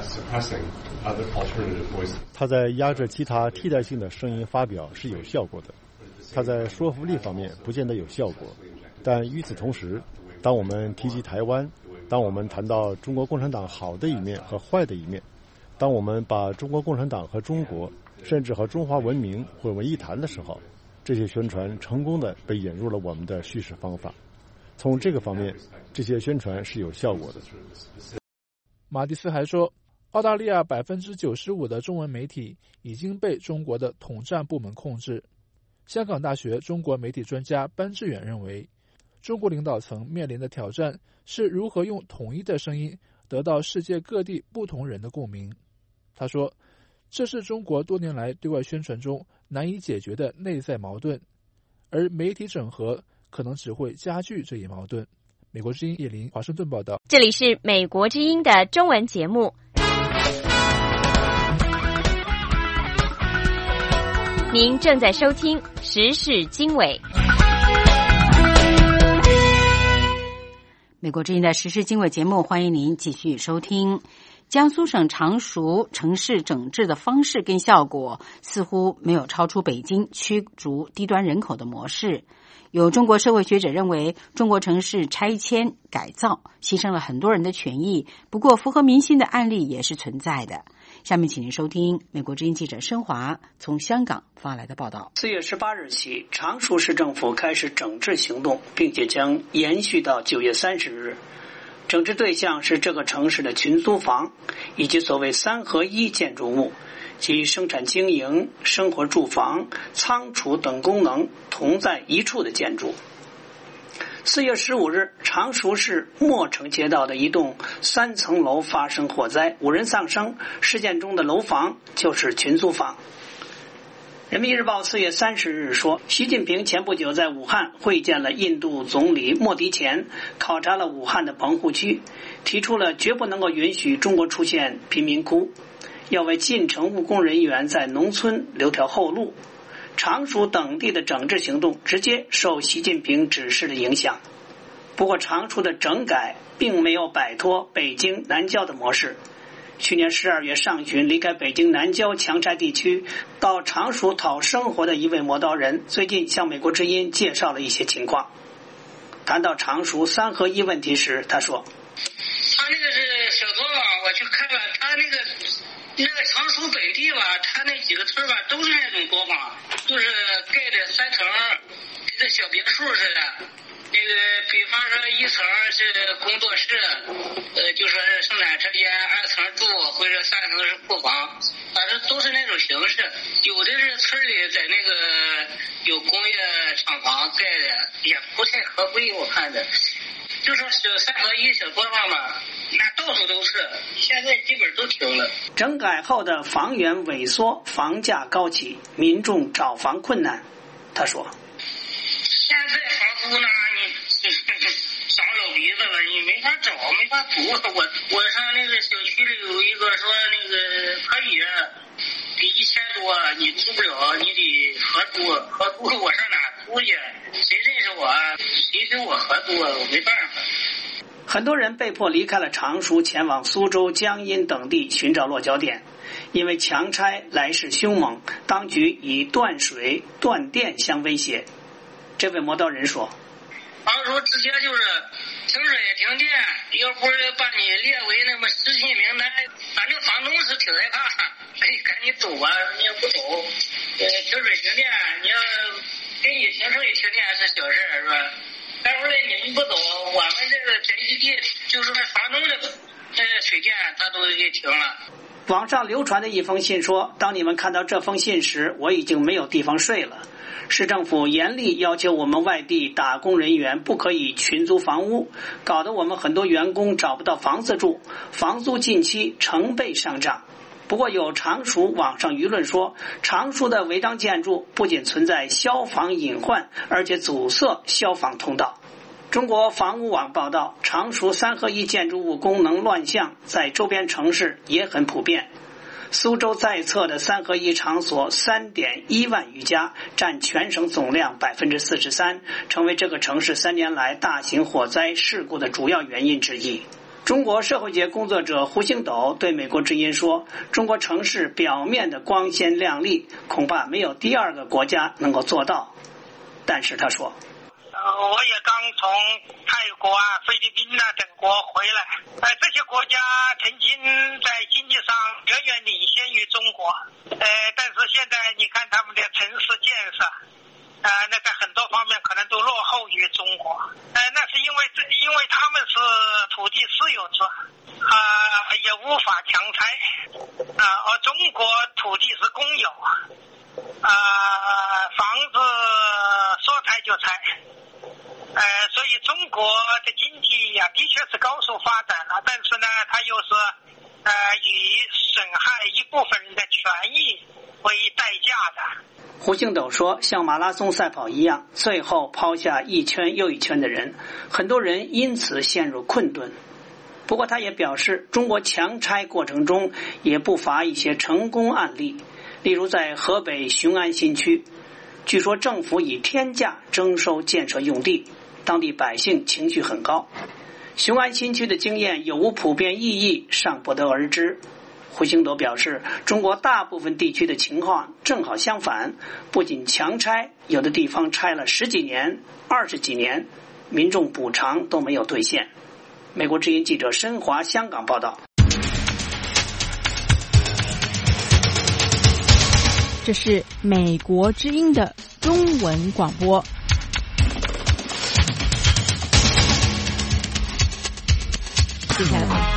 他在压制其他替代性的声音发表是有效果的，他在说服力方面不见得有效果，但与此同时，当我们提及台湾，当我们谈到中国共产党好的一面和坏的一面，当我们把中国共产党和中国甚至和中华文明混为一谈的时候，这些宣传成功的被引入了我们的叙事方法。从这个方面，这些宣传是有效果的。 马蒂斯还说，澳大利亚95%的中文媒体已经被中国的统战部门控制。香港大学中国媒体专家班志远认为，中国领导层面临的挑战是如何用统一的声音得到世界各地不同人的共鸣。他说，这是中国多年来对外宣传中难以解决的内在矛盾，而媒体整合可能只会加剧这一矛盾。美国之音叶林华盛顿报道。 这里是美国之音的中文节目。您正在收听时事经纬。 美国之音的时事经纬节目，欢迎您继续收听。江苏省常熟城市整治的方式跟效果似乎没有超出北京驱逐低端人口的模式。有中国社会学者认为，中国城市拆迁改造牺牲了很多人的权益，不过符合民心的案例也是存在的。下面请您收听美国之音记者申华从香港发来的报道。 4月18日起，常熟市政府开始整治行动，并且将延续到9月30日。整治对象是这个城市的群租房以及所谓3合1建筑物，即生产经营、生活住房、仓储等功能同在一处的建筑。4月15日，常熟市墨城街道的一栋3层楼发生火灾，5人丧生。事件中的楼房就是群租房。人民日报4月30日说，习近平前不久在武汉会见了印度总理莫迪前，考察了武汉的棚户区，提出了绝不能够允许中国出现贫民窟，要为进城务工人员在农村留条后路。常熟等地的整治行动直接受习近平指示的影响。不过常熟的整改并没有摆脱北京南郊的模式。去年12月上旬离开北京南郊强拆地区到常熟讨生活的一位磨刀人，最近向美国之音介绍了一些情况。谈到常熟3合1问题时，他说， 他那个是小作坊，我去看了，他那个常熟北地吧，他那几个村吧都是那种作坊，就是盖的3层，跟小别墅似的。那个，比方说一层是工作室，就说是生产车间，2层住或者3层是库房，反正都是那种形式。有的是村里在那个有工业厂房盖的，也不太合规，我看着。就说是3合1小作坊嘛，那到处都是，现在基本都停了。 整改后的房源萎缩，房价高企，民众找房困难。他说：“ 现在房租呢，你长老鼻子了，你没法找，没法租。我上那个小区里有一个说那个可以，得1000多，你租不了，你得合租。合租我上哪租去？谁认识我？谁跟我合租啊？我没办法。” 很多人被迫离开了常熟，前往苏州、江阴等地寻找落脚点。因为强拆来势凶猛，当局以断水、断电相威胁。这位磨刀人说：“ 常熟直接就是停水停电，要不是把你列为那么失信名单，反正房东是挺害怕，赶紧走吧，你要不走，停水停电，你要给你停水停电是小事是吧？待会儿你们不走，我们这个宅基地就是房东的水电他都给停了。” 网上流传的一封信说：“当你们看到这封信时，我已经没有地方睡了。市政府严厉要求我们外地打工人员不可以群租房屋，搞得我们很多员工找不到房子住，房租近期成倍上涨。”不过有常熟网上舆论说，常熟的违章建筑不仅存在消防隐患，而且阻塞消防通道。中国房屋网报道，常熟3合1建筑物功能乱象在周边城市也很普遍。苏州在册的3合1场所 3.1万余家，占全省总量 43%， 成为这个城市3年来大型火灾事故的主要原因之一。中国社会学工作者胡星斗对美国之音说：“中国城市表面的光鲜亮丽，恐怕没有第2个国家能够做到。”但是他说：“ 我也刚从泰国菲律宾等国回来，这些国家曾经在经济上远远领先于中国，但是现在你看他们的城市建设，那在很多方面可能都落后于中国，那是因为他们是土地私有制，也无法强拆，而中国土地是公有，房子说拆就拆。所以中国的经济的确是高速发展了，但是呢，它又是以损害一部分人的权益为代价的。” 胡星斗说，像马拉松赛跑一样，最后抛下一圈又一圈的人，很多人因此陷入困顿。不过他也表示，中国强拆过程中也不乏一些成功案例，例如在河北雄安新区，据说政府以天价征收建设用地，当地百姓情绪很高。雄安新区的经验有无普遍意义尚不得而知。胡星斗表示，中国大部分地区的情况正好相反，不仅强拆，有的地方拆了10几年、20几年，民众补偿都没有兑现。美国之音记者申华香港报道。 这是美国之音的中文广播。接下来，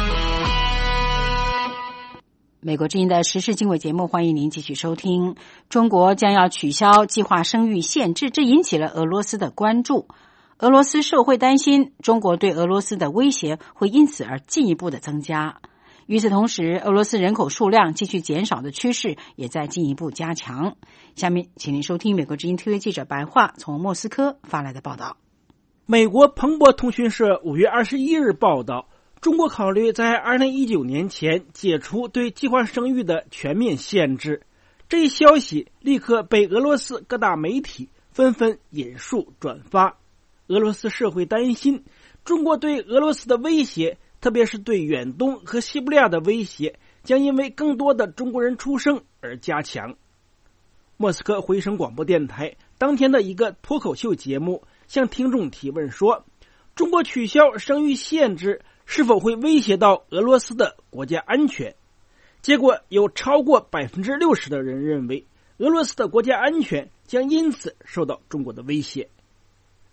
美国之音的时事经纬节目，欢迎您继续收听。中国将要取消计划生育限制，这引起了俄罗斯的关注。俄罗斯社会担心中国对俄罗斯的威胁会因此而进一步的增加。与此同时，俄罗斯人口数量继续减少的趋势也在进一步加强。下面请您收听美国之音特约记者白桦从莫斯科发来的报道。 美国彭博通讯社5月21日报道，中国考虑在2019年前解除对计划生育的全面限制。这一消息立刻被俄罗斯各大媒体纷纷引述转发。俄罗斯社会担心中国对俄罗斯的威胁，特别是对远东和西伯利亚的威胁，将因为更多的中国人出生而加强。莫斯科回声广播电台当天的一个脱口秀节目向听众提问说，中国取消生育限制是否会威胁到俄罗斯的国家安全？结果有超过 60% 的人认为俄罗斯的国家安全将因此受到中国的威胁。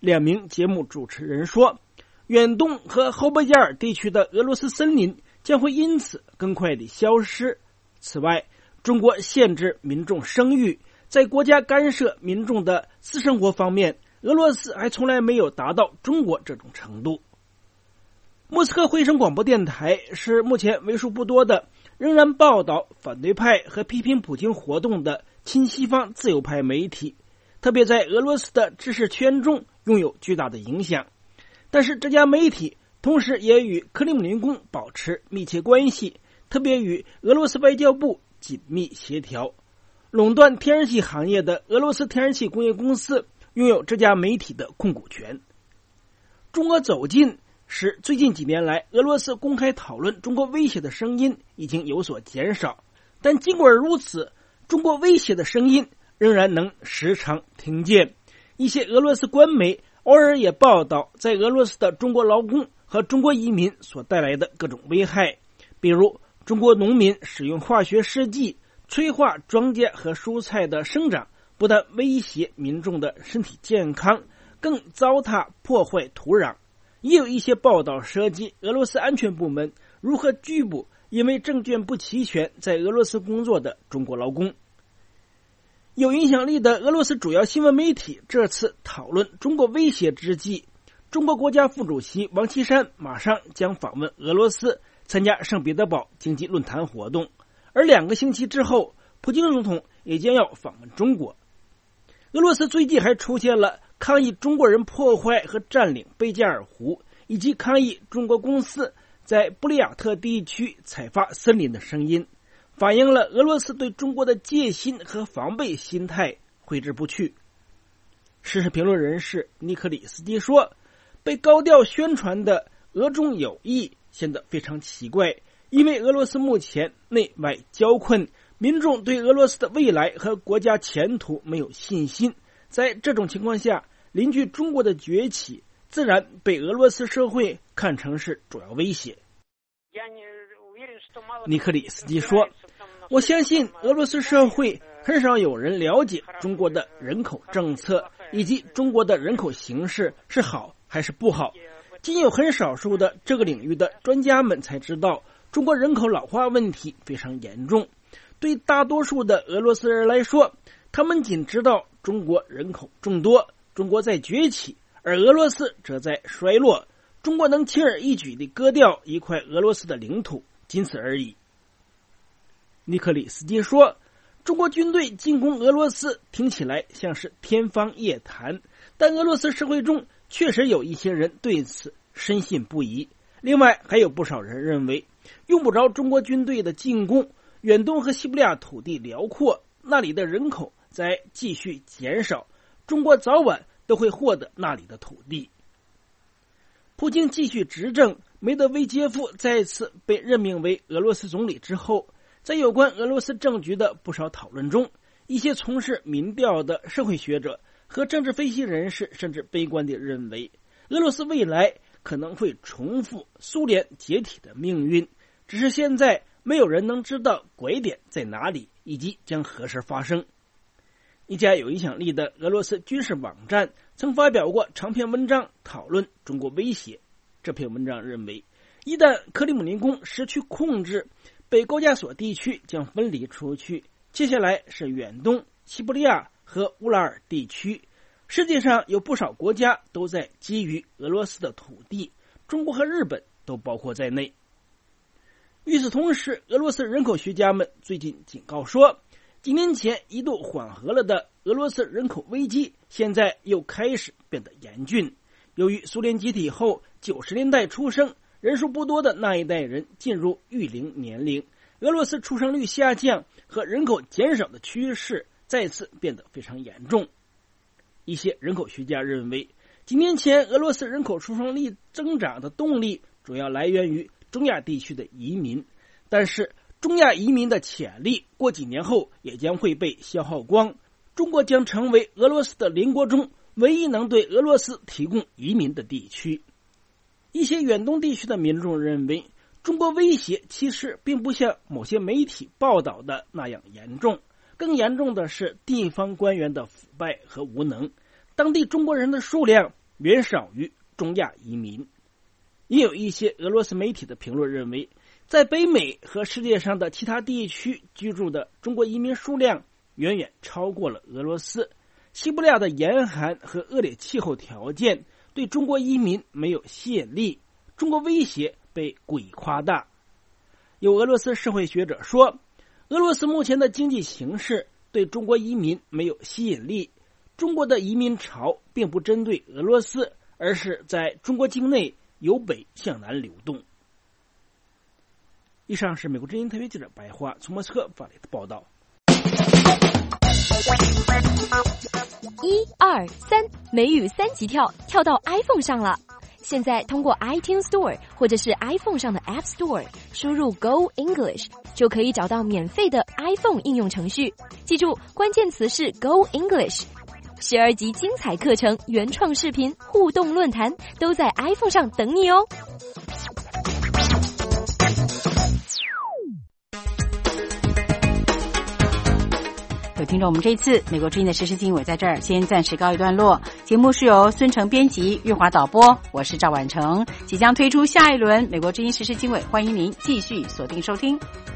2名节目主持人说，远东和侯伯加尔地区的俄罗斯森林将会因此更快地消失。此外，中国限制民众生育，在国家干涉民众的私生活方面，俄罗斯还从来没有达到中国这种程度。莫斯科回声广播电台是目前为数不多的仍然报道反对派和批评普京活动的亲西方自由派媒体，特别在俄罗斯的知识圈中拥有巨大的影响。但是这家媒体同时也与克里姆林宫保持密切关系，特别与俄罗斯外交部紧密协调。垄断天然气行业的俄罗斯天然气工业公司拥有这家媒体的控股权。中俄走近使最近几年来俄罗斯公开讨论中国威胁的声音已经有所减少，但尽管如此，中国威胁的声音仍然能时常听见。一些俄罗斯官媒偶尔也报道在俄罗斯的中国劳工和中国移民所带来的各种危害，比如中国农民使用化学试剂催化庄稼和蔬菜的生长，不但威胁民众的身体健康，更糟蹋破坏土壤。也有一些报道涉及俄罗斯安全部门如何拘捕因为证件不齐全在俄罗斯工作的中国劳工。有影响力的俄罗斯主要新闻媒体这次讨论中国威胁之际，中国国家副主席王岐山马上将访问俄罗斯，参加圣彼得堡经济论坛活动，而2个星期之后，普京总统也将要访问中国。俄罗斯最近还出现了抗议中国人破坏和占领贝加尔湖，以及抗议中国公司在布里亚特地区采伐森林的声音，反映了俄罗斯对中国的戒心和防备心态挥之不去。时事评论人士尼克里斯基说，被高调宣传的俄中友谊显得非常奇怪，因为俄罗斯目前内外交困，民众对俄罗斯的未来和国家前途没有信心。在这种情况下，邻居中国的崛起自然被俄罗斯社会看成是主要威胁。尼克里斯基说，我相信俄罗斯社会很少有人了解中国的人口政策以及中国的人口形势是好还是不好，仅有很少数的这个领域的专家们才知道中国人口老化问题非常严重。对大多数的俄罗斯人来说，他们仅知道中国人口众多，中国在崛起，而俄罗斯则在衰落，中国能轻而易举地割掉一块俄罗斯的领土，仅此而已。尼克里斯基说，中国军队进攻俄罗斯听起来像是天方夜谭，但俄罗斯社会中确实有一些人对此深信不疑。另外还有不少人认为，用不着中国军队的进攻，远东和西伯利亚土地辽阔，那里的人口在继续减少，中国早晚都会获得那里的土地。普京继续执政，梅德韦杰夫再次被任命为俄罗斯总理之后，在有关俄罗斯政局的不少讨论中，一些从事民调的社会学者和政治分析人士甚至悲观地认为，俄罗斯未来可能会重复苏联解体的命运，只是现在没有人能知道拐点在哪里以及将何时发生。一家有影响力的俄罗斯军事网站曾发表过长篇文章讨论中国威胁。这篇文章认为，一旦克里姆林宫失去控制，北高加索地区将分离出去，接下来是远东、西伯利亚和乌拉尔地区。世界上有不少国家都在觊觎俄罗斯的土地，中国和日本都包括在内。与此同时，俄罗斯人口学家们最近警告说，几年前一度缓和了的俄罗斯人口危机现在又开始变得严峻。由于苏联解体后90年代出生人数不多的那一代人进入育龄年龄，俄罗斯出生率下降和人口减少的趋势再次变得非常严重。一些人口学家认为，几年前俄罗斯人口出生率增长的动力主要来源于中亚地区的移民，但是中亚移民的潜力过几年后也将会被消耗光，中国将成为俄罗斯的邻国中唯一能对俄罗斯提供移民的地区。一些远东地区的民众认为，中国威胁其实并不像某些媒体报道的那样严重，更严重的是地方官员的腐败和无能。当地中国人的数量远少于中亚移民。也有一些俄罗斯媒体的评论认为，在北美和世界上的其他地区居住的中国移民数量远远超过了俄罗斯。西伯利亚的严寒和恶劣气候条件对中国移民没有吸引力，中国威胁被故意夸大。有俄罗斯社会学者说，俄罗斯目前的经济形势对中国移民没有吸引力，中国的移民潮并不针对俄罗斯，而是在中国境内由北向南流动。以上是美国之音特约记者白桦从莫斯科发来的报道。 1、2、3，美语3级跳到 iPhone 上了。现在通过 iTunes Store 或者是 iPhone 上的 App Store 输入 Go English 就可以找到免费的 iPhone 应用程序。记住，关键词是 Go English。12集精彩课程、原创视频、互动论坛都在 iPhone 上等你哦。 各位听众，我们这一次美国之音的时事经纬在这儿先暂时告一段落。节目是由孙成编辑，月华导播，我是赵婉成。即将推出下一轮美国之音时事经纬，欢迎您继续锁定收听。